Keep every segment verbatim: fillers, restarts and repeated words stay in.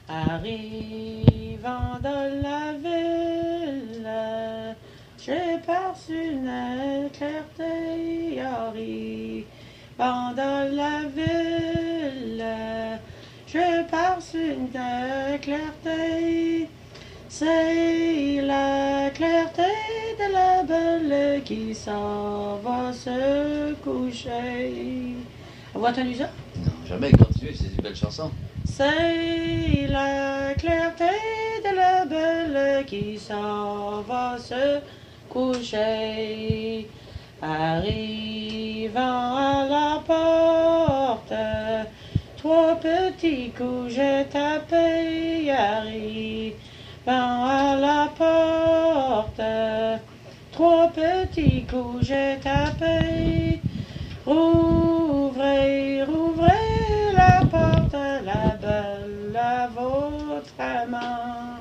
Arrivant dans la ville, j'ai perçu une clarté. Arrivant dans la ville, j'ai perçu une clarté. C'est la clarté de la belle qui s'en va se coucher. Avez-vous entendu ça? Non, jamais continuer, c'est une belle chanson. C'est la clarté de la belle qui s'en va se coucher. Arrivant à la porte, trois petits coups j'ai tapé. Arrivant à la porte, trois petits coups j'ai tapé. Rouvrez, rouvrez la porte, la belle à votre amant,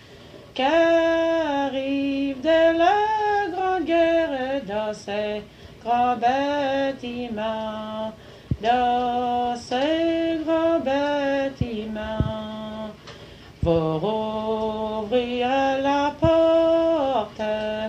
qu'arrive de la grande guerre dans ces grands bâtiments, dans ces grands bâtiments. Vous rouvrir la porte,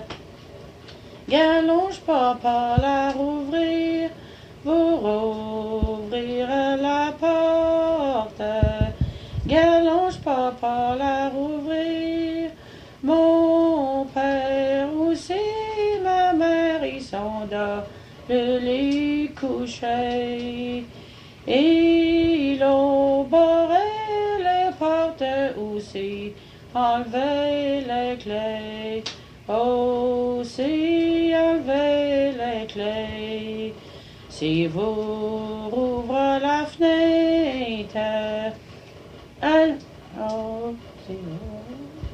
galonge pas par la rouvrir. Vous rouvrir la porte, galonge pas par la rouvrir. Mon père aussi, ma mère, ils sont dans le lit couché. Ils ont barré les portes aussi, enlevé les clés, aussi enlevé les clés. Si vous rouvrez la fenêtre, elle, oh, si vous,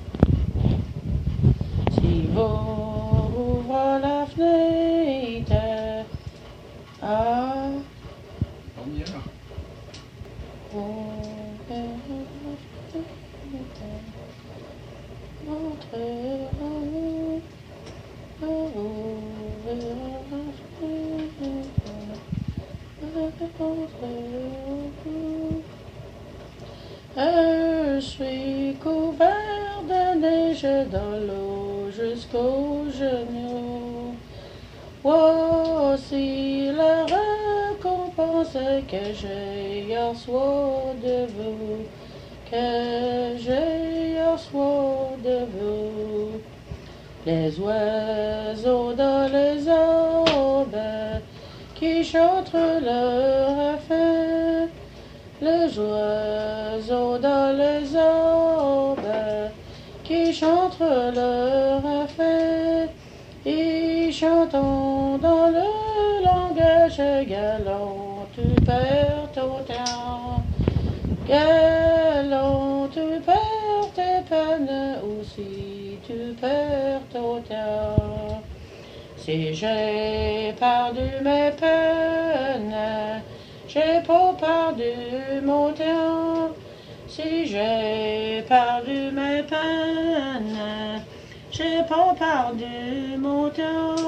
si vous rouvrez la fenêtre, ah, On y est là. ouvrez la fenêtre, entrez, ouvrez la fenêtre. Je suis couvert de neige dans l'eau jusqu'aux genoux. Voici la récompense que j'ai hier soir de vous, que j'ai hier soir de vous. Les oiseaux dans les arbres qui chantent leur refrain, les oiseaux dans les arbres qui chantent leur refrain, ils chantent dans le langage galant, tu perds ton temps, galant, tu perds tes peines aussi, tu perds ton temps. Si j'ai perdu mes peines, j'ai pas perdu mon temps. Si j'ai perdu mes peines, j'ai pas perdu mon temps.